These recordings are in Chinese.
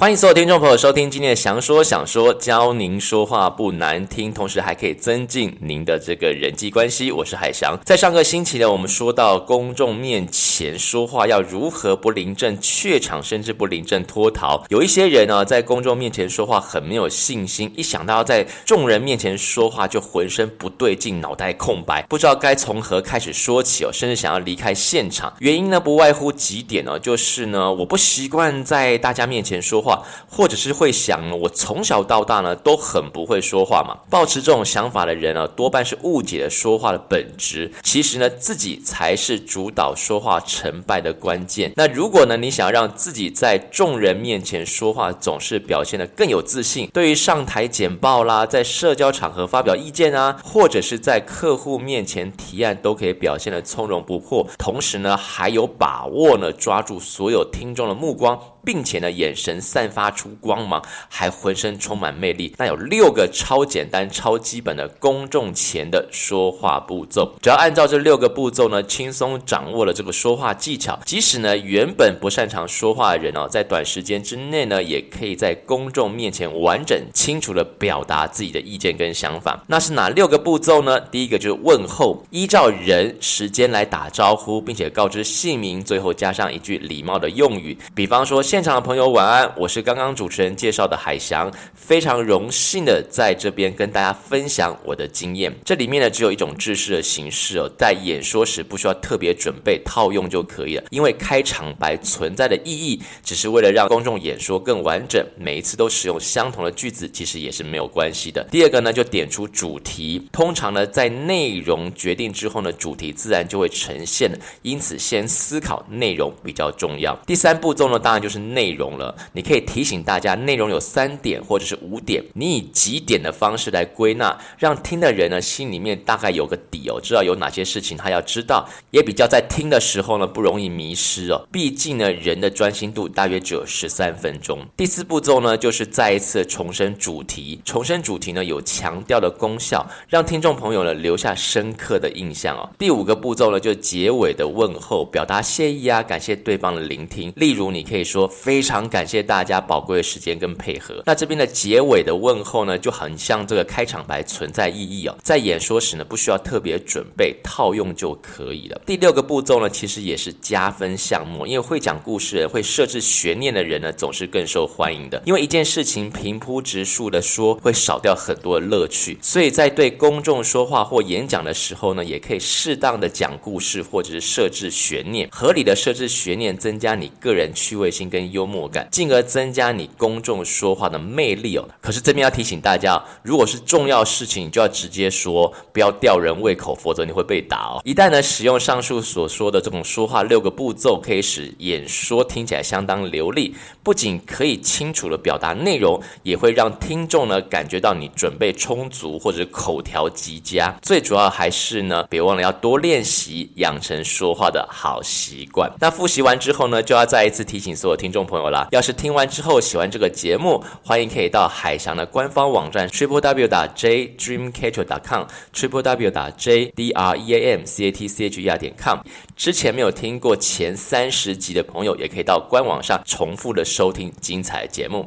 欢迎所有听众朋友收听今天的详说想说，教您说话不难听，同时还可以增进您的这个人际关系。我是海翔。在上个星期呢，我们说到公众面前说话要如何不临阵怯场，甚至不临阵脱逃。有一些人呢，在公众面前说话很没有信心，一想到要在众人面前说话就浑身不对劲，脑袋空白，不知道该从何开始说起甚至想要离开现场。原因呢，不外乎几点就是呢，我不习惯在大家面前说话，或者是会想我从小到大呢都很不会说话嘛。抱持这种想法的人多半是误解了说话的本质，其实呢自己才是主导说话成败的关键。那如果呢你想要让自己在众人面前说话总是表现得更有自信，对于上台简报啦，在社交场合发表意见啊，或者是在客户面前提案都可以表现得从容不迫，同时呢还有把握呢抓住所有听众的目光，并且呢眼神散发出光芒，还浑身充满魅力。那有6个超简单超基本的公众前的说话步骤，只要按照这6个步骤呢轻松掌握了这个说话技巧，即使呢原本不擅长说话的人在短时间之内呢也可以在公众面前完整清楚的表达自己的意见跟想法。那是哪6个步骤呢？第一个就是问候，依照人时间来打招呼，并且告知姓名，最后加上一句礼貌的用语，比方说现场的朋友晚安，我是刚刚主持人介绍的海翔，非常荣幸的在这边跟大家分享我的经验。这里面呢只有一种制式的形式在演说时不需要特别准备，套用就可以了。因为开场白存在的意义只是为了让公众演说更完整，每一次都使用相同的句子其实也是没有关系的。第二个呢就点出主题，通常呢在内容决定之后呢主题自然就会呈现了，因此先思考内容比较重要。第3步骤呢当然就是内容了，你可以提醒大家内容有3点或者是5点，你以几点的方式来归纳，让听的人呢心里面大概有个底知道有哪些事情他要知道，也比较在听的时候呢不容易迷失毕竟呢人的专心度大约只有13分钟。第4步骤呢就是再一次重申主题，重申主题呢有强调的功效，让听众朋友呢留下深刻的印象第5个步骤呢就结尾的问候，表达谢意啊，感谢对方的聆听。例如你可以说非常感谢大家宝贵的时间跟配合。那这边的结尾的问候呢就很像这个开场白存在意义在演说时呢不需要特别准备，套用就可以了。第6个步骤呢其实也是加分项目，因为会讲故事人，会设置悬念的人呢总是更受欢迎的。因为一件事情平铺直述的说会少掉很多的乐趣，所以在对公众说话或演讲的时候呢也可以适当的讲故事或者是设置悬念，合理的设置悬念增加你个人趣味性跟幽默感，进而增加你公众说话的魅力可是这边要提醒大家如果是重要事情你就要直接说，不要吊人胃口，否则你会被打一旦呢使用上述所说的这种说话6个步骤，可以使演说听起来相当流利，不仅可以清楚的表达内容，也会让听众呢感觉到你准备充足或者口条极佳。最主要还是呢别忘了要多练习，养成说话的好习惯。那复习完之后呢就要再一次提醒所有听众朋友啦，要是听完之后喜欢这个节目，欢迎可以到海翔的官方网站 www.jdreamcatcher.com www.jdreamcatcher.com。 之前没有听过前30集的朋友也可以到官网上重复的收听精彩的节目。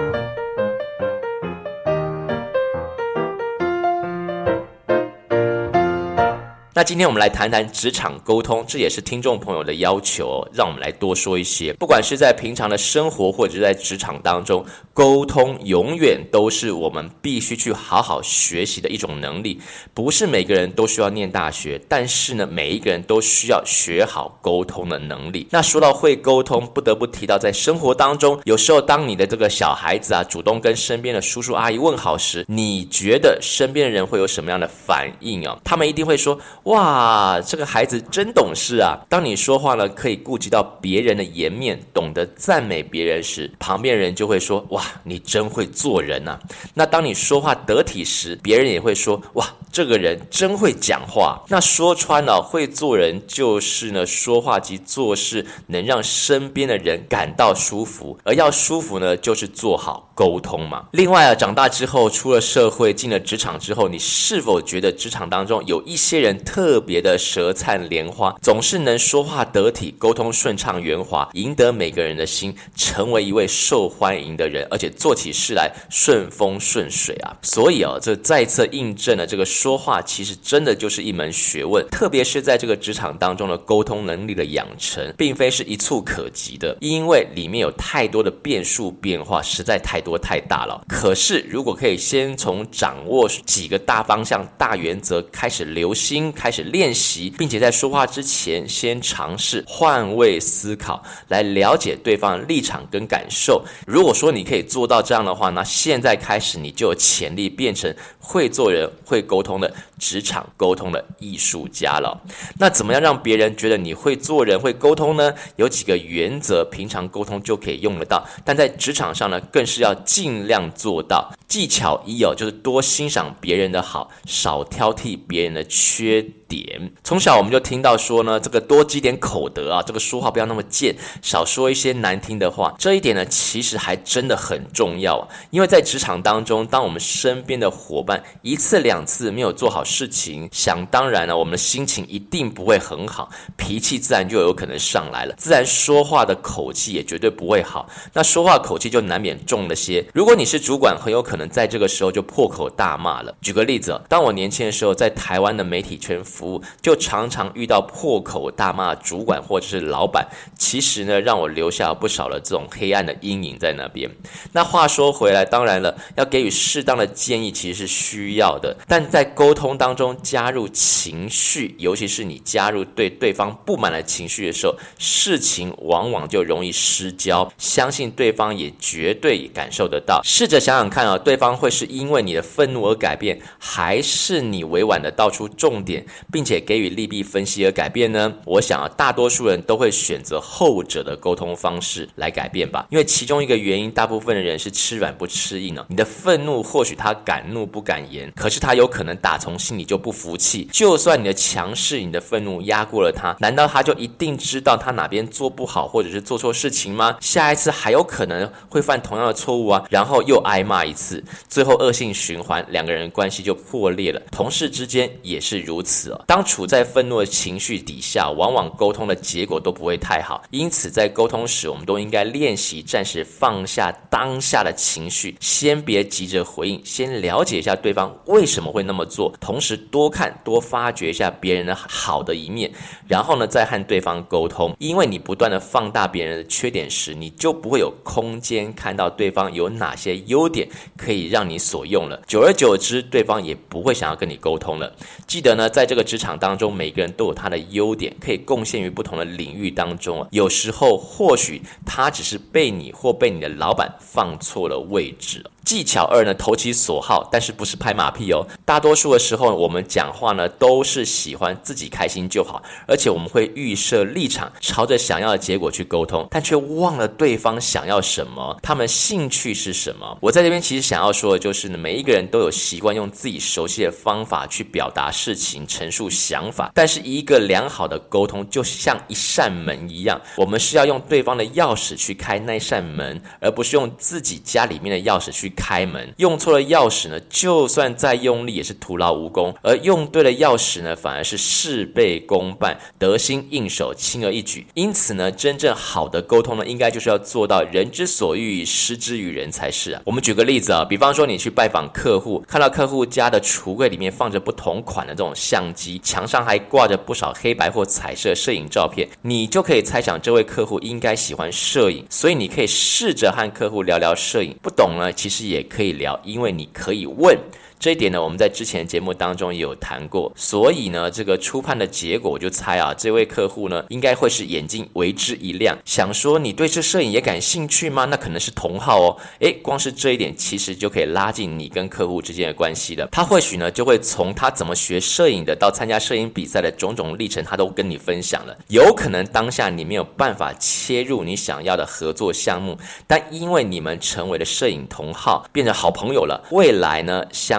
那今天我们来谈谈职场沟通，这也是听众朋友的要求让我们来多说一些。不管是在平常的生活或者是在职场当中，沟通永远都是我们必须去好好学习的一种能力。不是每个人都需要念大学，但是呢每一个人都需要学好沟通的能力。那说到会沟通，不得不提到在生活当中，有时候当你的这个小孩子主动跟身边的叔叔阿姨问好时，你觉得身边的人会有什么样的反应他们一定会说，哇，这个孩子真懂事啊。当你说话呢可以顾及到别人的颜面，懂得赞美别人时，旁边人就会说，哇，你真会做人啊。那当你说话得体时，别人也会说，哇，这个人真会讲话。那说穿了，会做人就是呢说话及做事能让身边的人感到舒服，而要舒服呢就是做好沟通嘛。另外长大之后出了社会进了职场之后，你是否觉得职场当中有一些人特别的舌灿莲花，总是能说话得体，沟通顺畅圆滑，赢得每个人的心，成为一位受欢迎的人，而且做起事来顺风顺水啊。所以这再次印证了这个说话其实真的就是一门学问，特别是在这个职场当中的沟通能力的养成，并非是一蹴可及的，因为里面有太多的变数变化，实在太多太大了。可是如果可以先从掌握几个大方向大原则开始留心，开始练习，并且在说话之前先尝试换位思考，来了解对方的立场跟感受。如果说你可以做到这样的话，那现在开始你就有潜力变成会做人会沟通的职场沟通的艺术家了。那怎么样让别人觉得你会做人会沟通呢？有几个原则平常沟通就可以用得到，但在职场上呢更是要尽量做到。技巧一就是多欣赏别人的好，少挑剔别人的缺点。从小我们就听到说呢，这个多积点口德啊，这个说话不要那么贱，少说一些难听的话。这一点呢其实还真的很重要啊，因为在职场当中，当我们身边的伙伴一次两次没有做好事情，想当然呢我们的心情一定不会很好，脾气自然就有可能上来了，自然说话的口气也绝对不会好，那说话口气就难免重了些。如果你是主管，很有可能在这个时候就破口大骂了。举个例子，当我年轻的时候在台湾的媒体圈服务，就常常遇到破口大骂主管或者是老板，其实呢让我留下了不少的这种黑暗的阴影在那边。那话说回来，当然了，要给予适当的建议其实是需要的，但在沟通当中加入情绪，尤其是你加入对对方不满的情绪的时候，事情往往就容易失焦，相信对方也绝对感受得到。试着想想看对方会是因为你的愤怒而改变，还是你委婉的道出重点并且给予利弊分析而改变呢？我想大多数人都会选择后者的沟通方式来改变吧，因为其中一个原因，大部分的人是吃软不吃硬你的愤怒或许他敢怒不敢言，可是他有可能打从心里就不服气，就算你的强势你的愤怒压过了他，难道他就一定知道他哪边做不好或者是做错事情吗？下一次还有可能会犯同样的错误然后又挨骂一次，最后恶性循环，两个人关系就破裂了。同事之间也是如此当处在愤怒的情绪底下，往往沟通的结果都不会太好。因此在沟通时，我们都应该练习暂时放下当下的情绪，先别急着回应，先了解一下对方为什么会那么做，同时多看多发掘一下别人的好的一面，然后呢再和对方沟通。因为你不断的放大别人的缺点时，你就不会有空间看到对方有哪些优点可以让你所用了，久而久之对方也不会想要跟你沟通了。记得呢，在这个职场当中，每个人都有他的优点，可以贡献于不同的领域当中有时候或许他只是被你或被你的老板放错了位置技巧二呢，投其所好，但是不是拍马屁大多数的时候我们讲话呢都是喜欢自己开心就好，而且我们会预设立场，朝着想要的结果去沟通，但却忘了对方想要什么，他们兴趣是什么。我在这边其实想要说的就是每一个人都有习惯用自己熟悉的方法去表达事情，陈述想法，但是一个良好的沟通就像一扇门一样，我们是要用对方的钥匙去开那扇门，而不是用自己家里面的钥匙去开门。用错了钥匙呢，就算再用力也是徒劳无功，而用对了钥匙呢，反而是事倍功半，得心应手，轻而易举。因此呢，真正好的沟通呢，应该就是要做到人之所欲，施之于人才是我们举个例子比方说你去拜访客户，看到客户家的橱柜里面放着不同款的这种相机，墙上还挂着不少黑白或彩色摄影照片，你就可以猜想这位客户应该喜欢摄影，所以你可以试着和客户聊聊摄影，不懂呢其实也可以聊，因为你可以问。这一点呢，我们在之前的节目当中也有谈过，所以呢，这个初判的结果我就猜这位客户呢，应该会是眼睛为之一亮，想说你对这摄影也感兴趣吗？那可能是同好光是这一点其实就可以拉近你跟客户之间的关系了。他或许呢，就会从他怎么学摄影的到参加摄影比赛的种种历程，他都跟你分享了。有可能当下你没有办法切入你想要的合作项目，但因为你们成为了摄影同好，变成好朋友了，未来呢，相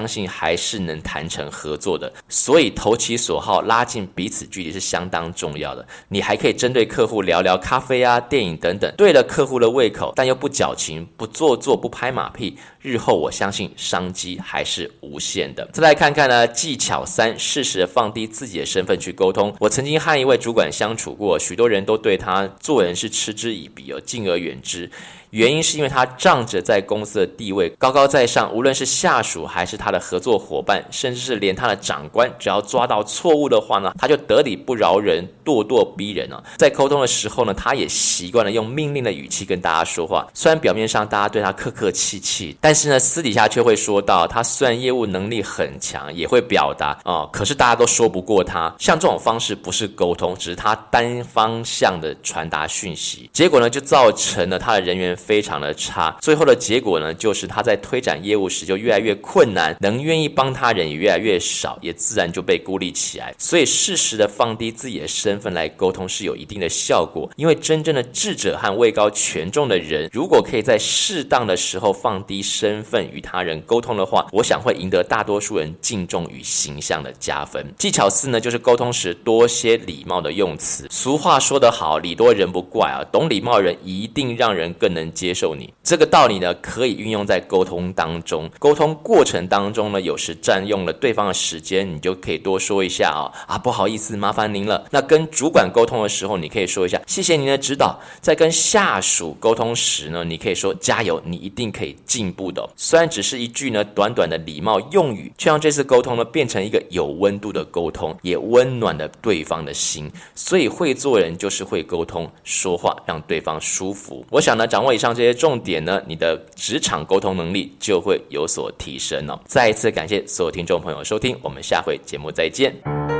信还是能谈成合作的。所以投其所好，拉近彼此距离是相当重要的。你还可以针对客户聊聊咖啡啊、电影等等，对了客户的胃口，但又不矫情、不做作、不拍马屁，日后我相信商机还是无限的。再来看看呢，技巧3，适时的放低自己的身份去沟通。我曾经和一位主管相处过，许多人都对他做人是嗤之以鼻，敬而远之。原因是因为他仗着在公司的地位高高在上，无论是下属还是他的合作伙伴，甚至是连他的长官，只要抓到错误的话呢，他就得理不饶人，咄咄逼人啊。在沟通的时候呢，他也习惯了用命令的语气跟大家说话。虽然表面上大家对他客客气气，但是呢，私底下却会说到他虽然业务能力很强，也会表达可是大家都说不过他。像这种方式不是沟通，只是他单方向的传达讯息，结果呢，就造成了他的人缘非常的差。最后的结果呢，就是他在推展业务时就越来越困难，能愿意帮他人也越来越少，也自然就被孤立起来。所以适时的放低自己的身份来沟通是有一定的效果，因为真正的智者和位高权重的人，如果可以在适当的时候放低身份与他人沟通的话，我想会赢得大多数人敬重与形象的加分。技巧4呢，就是沟通时多些礼貌的用词。俗话说得好，礼多人不怪啊，懂礼貌的人一定让人更能接受你。这个道理呢，可以运用在沟通当中。沟通过程当中呢，有时占用了对方的时间，你就可以多说一下不好意思，麻烦您了。那跟主管沟通的时候，你可以说一下谢谢您的指导。在跟下属沟通时呢，你可以说加油，你一定可以进步的。虽然只是一句呢短短的礼貌用语，却让这次沟通呢变成一个有温度的沟通，也温暖了对方的心。所以会做人就是会沟通，说话让对方舒服。我想呢，掌握以上这些重点呢，你的职场沟通能力就会有所提升哦。再一次感谢所有听众朋友的收听，我们下回节目再见。